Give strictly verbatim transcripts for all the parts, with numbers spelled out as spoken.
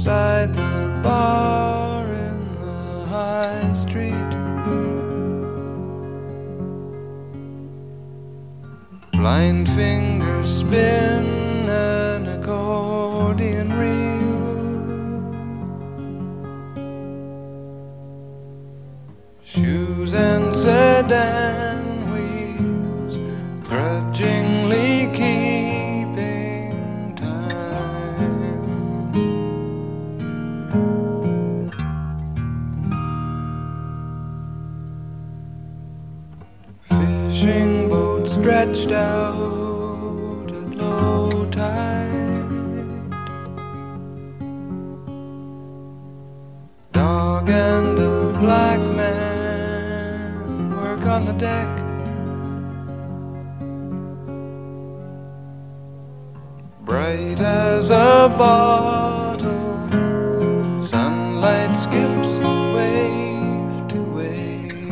beside the bar in the high street. Blind fingers spin an accordion reel. Shoes and sedan wheels grudgingly keeping time. Fishing boat stretched out at low tide. Dog and a black man work on the deck. Bright as a bottle, sunlight skips wave to wave.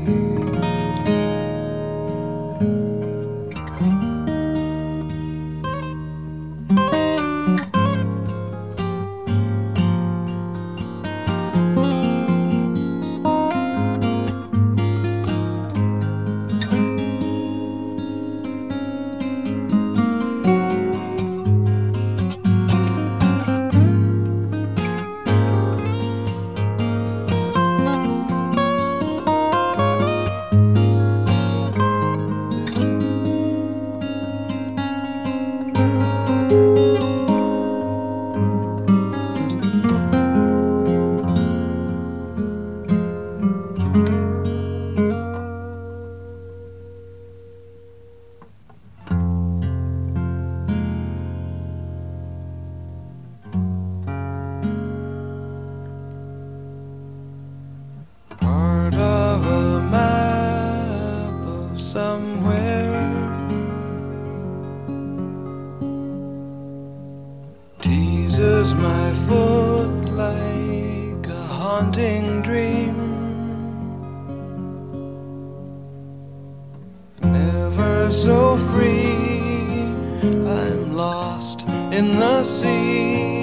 Part of a map of somewhere teases my foot like a haunting dream. Never so free, I'm lost in the sea.